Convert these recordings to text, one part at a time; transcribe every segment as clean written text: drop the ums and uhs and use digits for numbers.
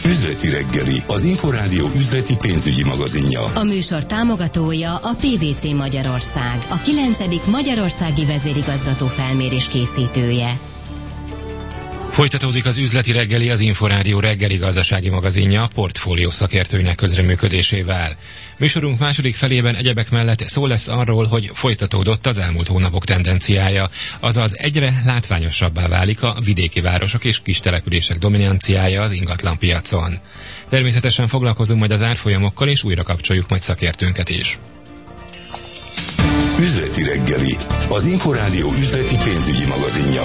Üzleti reggeli, az Inforádió üzleti pénzügyi magazinja. A műsor támogatója a PwC Magyarország, a 9. Magyarországi Vezérigazgató Felmérés készítője. Folytatódik az üzleti reggeli, az Inforádió reggeli gazdasági magazinja portfólió szakértőinek közreműködésével. Műsorunk második felében egyebek mellett szó lesz arról, hogy folytatódott az elmúlt hónapok tendenciája, azaz egyre látványosabbá válik a vidéki városok és kis települések dominanciája az ingatlanpiacon. Természetesen foglalkozunk majd az árfolyamokkal, és újra kapcsoljuk majd szakértőnket is. Üzleti reggeli, az Inforádió üzleti pénzügyi magazinja.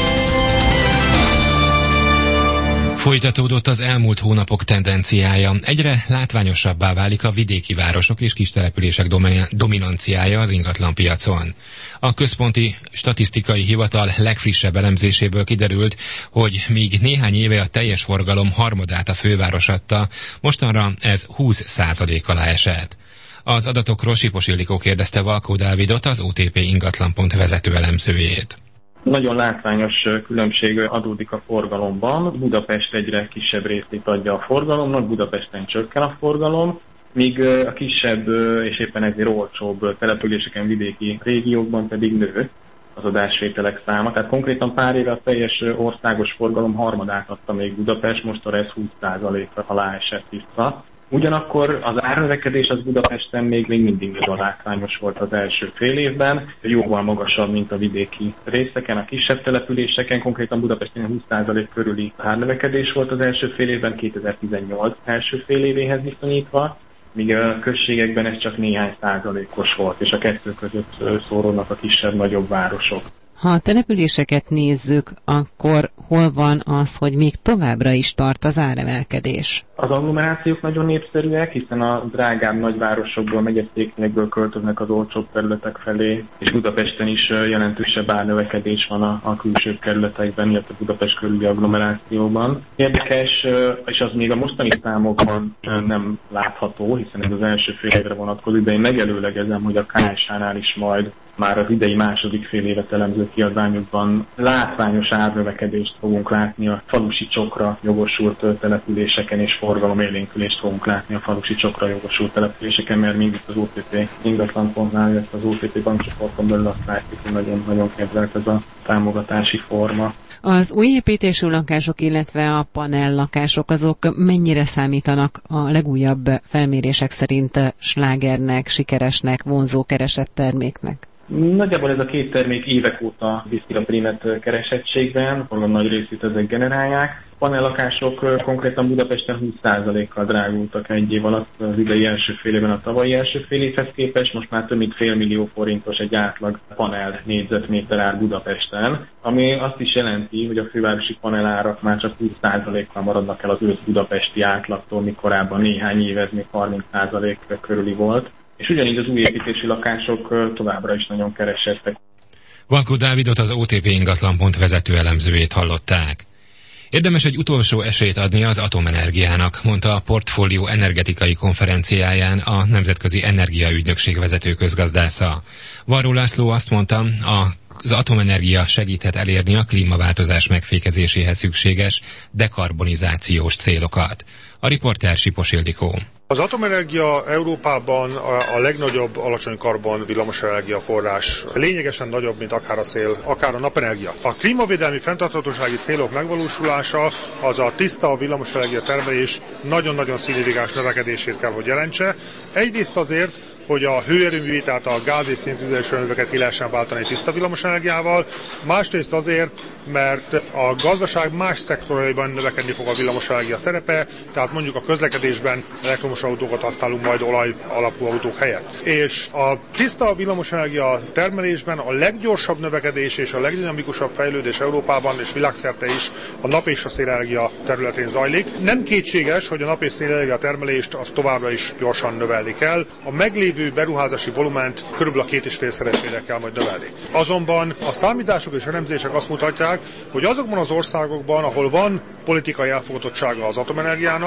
Folytatódott az elmúlt hónapok tendenciája. Egyre látványosabbá válik a vidéki városok és kistelepülések dominanciája az ingatlanpiacon. A Központi Statisztikai Hivatal legfrissebb elemzéséből kiderült, hogy míg néhány éve a teljes forgalom harmadát a főváros adta, mostanra ez 20% alá esett. Az adatokról Sipos Ildikó kérdezte Valkó Dávidot, az OTP Ingatlan.hu vezető elemzőjét. Nagyon látványos különbség adódik a forgalomban. Budapest egyre kisebb részét adja a forgalomnak, Budapesten csökken a forgalom, míg a kisebb és éppen ezért olcsóbb településeken, vidéki régiókban pedig nő az adásvételek száma. Tehát konkrétan pár éve a teljes országos forgalom harmadát adta még Budapest, mostanra ez 20%-ra alá esett vissza. Ugyanakkor az árnövekedés az Budapesten még mindig nagyon látványos volt az első fél évben, jóval magasabb, mint a vidéki részeken, a kisebb településeken, konkrétan Budapesten 20% körüli árnövekedés volt az első fél évben, 2018 első fél évéhez viszonyítva, míg a községekben ez csak néhány százalékos volt, és a kettő között szóródnak a kisebb-nagyobb városok. Ha a településeket nézzük, akkor hol van az, hogy még továbbra is tart az áremelkedés? Az agglomerációk nagyon népszerűek, hiszen a drágább nagyvárosokból, megyeszékhelyekből költöznek az olcsóbb területek felé, és Budapesten is jelentősebb árnövekedés van a külső kerületekben, illetve Budapest körüli agglomerációban. Érdekes, és az még a mostani számokban nem látható, hiszen ez az első fél évre vonatkozik, de én megelőlegezem, hogy a KSH-nál is majd már az idei második fél évet elemző kiadványokban látványos árnövekedést fogunk látni a falusi csokra jogosult településeken, és forgalomélénkülést fogunk látni a falusi csokra jogosult településeken, mert mindig az OTP Ingatlan.nál, illetve az OTP bankcsoporton belül azt látjuk, hogy nagyon kedvelt ez a támogatási forma. Az új építésű lakások, illetve a panel lakások, azok mennyire számítanak a legújabb felmérések szerint slágernek, sikeresnek, vonzó keresett terméknek? Nagyjából ez a két termék évek óta viszi a primet keresettségben, a nagy részét ezek generálják. Panellakások konkrétan Budapesten 20%-kal drágultak egy év alatt az idei első fél évben a tavalyi első fél évhez képest, most már több mint $500 000 forintos egy átlag panel négyzetméter ár Budapesten, ami azt is jelenti, hogy a fővárosi panelárak már csak 20%-kal maradnak el az ősz budapesti átlagtól, mi korábban néhány év ez még 30% körüli volt. És ugyanígy az új építésű lakások továbbra is nagyon keresettek. Valkó Dávidot, az OTP Ingatlan.hu vezető elemzőjét hallották. Érdemes egy utolsó esélyt adni az atomenergiának, mondta a Portfólió energetikai konferenciáján a Nemzetközi Energiaügynökség vezető közgazdásza. Varró László azt mondta, az atomenergia segíthet elérni a klímaváltozás megfékezéséhez szükséges dekarbonizációs célokat. A riporter Sipos Ildikó. Az atomenergia Európában a legnagyobb alacsony karbon villamosenergia forrás. Lényegesen nagyobb, mint akár a szél, akár a napenergia. A klímavédelmi fenntarthatósági célok megvalósulása az a tiszta villamosenergia termelés nagyon-nagyon szignifikáns növekedését kell, hogy jelentse. Egyrészt azért, hogy a hőerőművi, tehát a gáz és széntüzelésű erőműveket ki lehessen váltani tiszta villamosenergiával. Másrészt azért, mert a gazdaság más szektoraiban növekedni fog a villamosenergia szerepe, tehát mondjuk a közlekedésben elektromos autókat használunk majd olaj alapú autók helyett. És a tiszta villamosenergia termelésben a leggyorsabb növekedés és a legdinamikusabb fejlődés Európában és világszerte is a nap és a szélenergia területén zajlik. Nem kétséges, hogy a nap és szélenergia termelést az továbbra is gyorsan növelni kell. A meglévő beruházási volument körülbelül a 2,5-szeresére kell majd növelni. Azonban a számítások és elemzések azt mutatják, hogy azokban az országokban, ahol van politikai elfogadottsága az atomenergiának,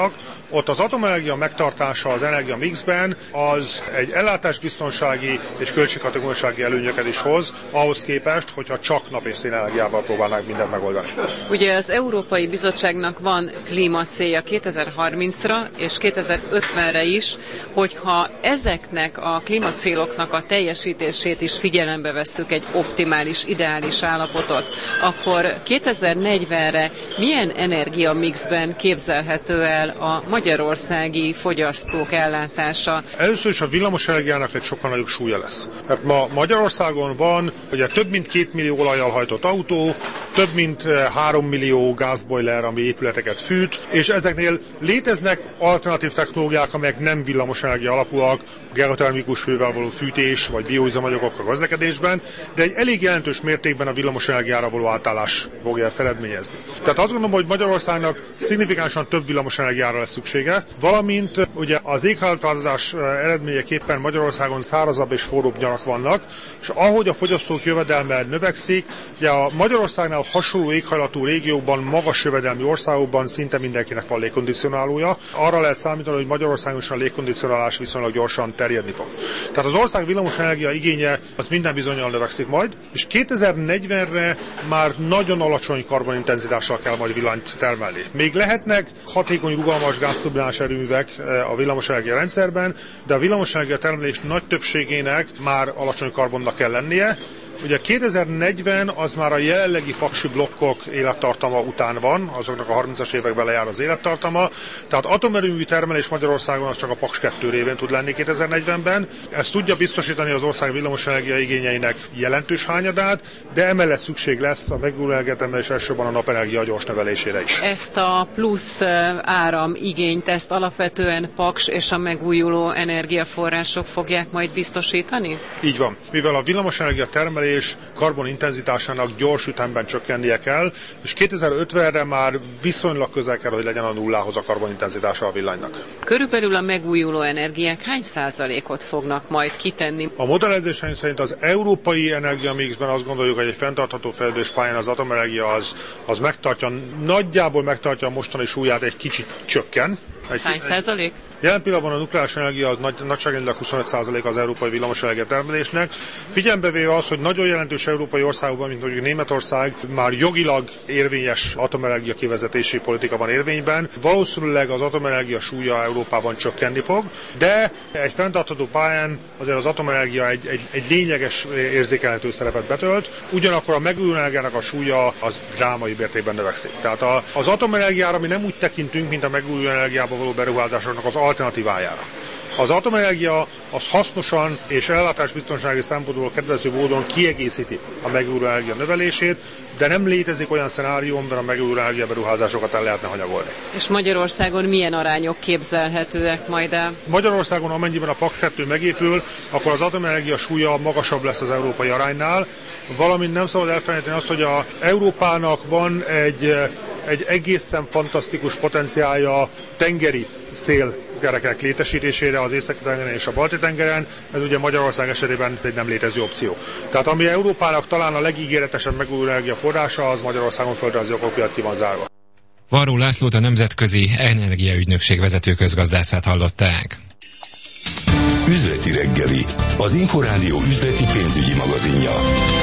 vannak, ott az atomenergia megtartása az energia mixben az egy ellátásbiztonsági és költséghatékonysági előnyöket is hoz, ahhoz képest, hogyha csak nap és szénenergiával próbálnánk mindent megoldani. Ugye az Európai Bizottságnak van klímacélja 2030-ra és 2050-re is, hogyha ezeknek a klímacéloknak a teljesítését is figyelembe vesszük, egy optimális, ideális állapotot, akkor 2040-re milyen energiamixben képzelhető el a magyarországi fogyasztók ellátása? Először is a villamosenergiának egy sokkal nagyobb súlya lesz. Mert ma Magyarországon van ugye több mint 2 millió olajjal hajtott autó, több mint 3 millió gázbojler, ami épületeket fűt, és ezeknél léteznek alternatív technológiák, amelyek nem villamosenergia alapúak, geotermikus hővel való fűtés, vagy bioüzemanyagok a közlekedésben, de egy elég jelentős mértékben a villamosenergiára való átállás fogja ezt eredményezni. Tehát azt gondolom, hogy Magyarországnak szignifikánsan több villamosenergiára lesz szüksége, valamint ugye az éghajlatváltozás eredményeképpen Magyarországon szárazabb és forróbb nyarak vannak, és ahogy a fogyasztók jövedelme növekszik, ugye a Magyarországnál hasonló éghajlatú régiókban, magas jövedelmi országokban szinte mindenkinek van légkondicionálója. Arra lehet számítani, hogy Magyarországon is a légkondicionálás viszonylag gyorsan terjedni fog. Tehát az ország villamosenergia igénye az minden bizonnyal növekszik majd, és 2040-re már nagyon alacsony karbonintenzitással kell majd villanyt termelni. Még lehetnek hatékony, rugalmas gázturbinás erőművek a villamosenergia rendszerben, de a villamosenergia termelés nagy többségének már alacsony karbonnak kell lennie. Ugye 2040 az már a jelenlegi paksi blokkok élettartama után van, azoknak a 30-as években lejár az élettartama, tehát atomerőmű termelés Magyarországon az csak a Paks 2 révén tud lenni 2040-ben. Ez tudja biztosítani az ország villamosenergia igényeinek jelentős hányadát, de emellett szükség lesz a megújuló energiatermelés elsősorban a napenergia gyors növelésére is. Ezt a plusz áram igényt, ezt alapvetően Paks és a megújuló energiaforrások fogják majd biztosítani? Így van. Mivel a villamosenergia termelés karbonintenzitásának gyors ütemben csökkennie kell, és 2050-re már viszonylag közel kell, hogy legyen a nullához a karbonintenzitása a villanynak. Körülbelül a megújuló energiák hány százalékot fognak majd kitenni? A modellezéseink szerint az európai energiamixben azt gondoljuk, hogy egy fenntartható fejlődés pályán az atomenergia az nagyjából megtartja a mostani súlyát, egy kicsit csökken. Hány százalék? Jelen pillanatban a nukleáris energia az nagyságrendileg 25% az európai villamosenergia termelésnek. Figyelembe véve az, hogy nagyon jelentős európai országokban, mint mondjuk Németország, már jogilag érvényes atomenergia kivezetési politika van érvényben, valószínűleg az atomenergia súlya Európában csökkenni fog, de egy fenntartható pályán azért az atomenergia egy lényeges érzékelhető szerepet betölt, ugyanakkor a megújuló energiának a súlya az drámai mértékben növekszik. Tehát az atomenergiára mi nem úgy tekintünk, mint a megújuló energiába való beruházásoknak az alternatívájára. Az atomenergia az hasznosan és ellátásbiztonsági szempontból kedvező módon kiegészíti a megújuló energia növelését, de nem létezik olyan szenárió, amiben a megújuló energia beruházásokat el lehetne hanyagolni. És Magyarországon milyen arányok képzelhetőek majd el? Magyarországon, amennyiben a Paks 2 megépül, akkor az atomenergia súlya magasabb lesz az európai aránynál, valamint nem szabad elfelejteni azt, hogy a Európának van egy egészen fantasztikus potenciálja tengeri szélgerekek létesítésére az Északi-tengeren és a Balti-tengeren, ez ugye Magyarország esetében egy nem létező opció. Tehát ami Európának talán a legígéretesebb megújuló energiaforrása, az Magyarországon földrajzi okok miatt ki van zárva. Varró Lászlót, a Nemzetközi Energiaügynökség vezető közgazdászát hallották. Üzleti reggeli, az Inforádió üzleti pénzügyi magazinja.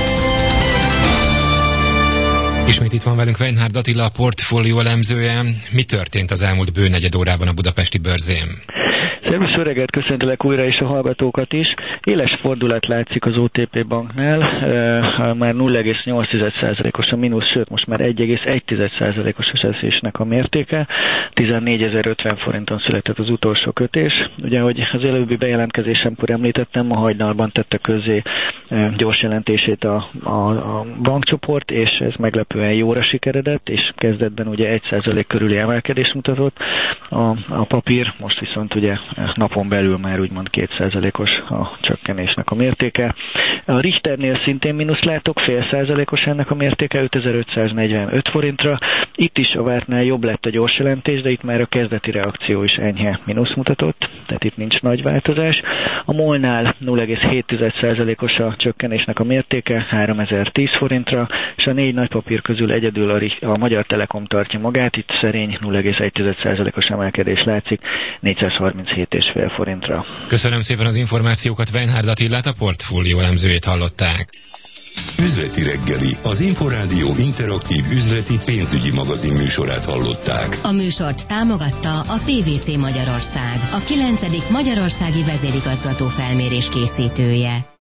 Ismét itt van velünk Weinhard Attila, a portfólió elemzője. Mi történt az elmúlt bő negyed órában a budapesti bőrzén? Szervusz, jó reggelt, köszöntelek újra és a hallgatókat is. Éles fordulat látszik az OTP banknál, már 0,8%-os a mínusz, sőt most már 1,1%-os az esésnek a mértéke. 14.050 forinton született az utolsó kötés. Ugye, ahogy az előbbi bejelentkezésemkor említettem, ma hajnalban tette közzé gyors jelentését a bankcsoport, és ez meglepően jóra sikeredett, és kezdetben ugye 1% körüli emelkedést mutatott a papír, most viszont ugye napon belül már úgymond 2%-os a csökkenésnek a mértéke. A Richternél szintén mínusz látok, 0,5%-os ennek a mértéke, 5545 forintra. Itt is a vártnál jobb lett a gyors jelentés, de itt már a kezdeti reakció is enyhe mínusz mutatott, tehát itt nincs nagy változás. A MOL-nál 0,7%-os a csökkenésnek a mértéke, 3010 forintra, és a 4 nagypapír közül egyedül a Magyar Telekom tartja magát, itt szerény 0,1%-os emelkedés látszik, 437,5 forintra. Köszönöm szépen az információkat, Weinhard Attilát, a portfólió elemzőjét hallották. Üzleti reggeli, az Inforádió interaktív üzleti pénzügyi magazin műsorát hallották. A műsort támogatta a PVC Magyarország, a 9. Magyarországi Vezérigazgató felmérés készítője.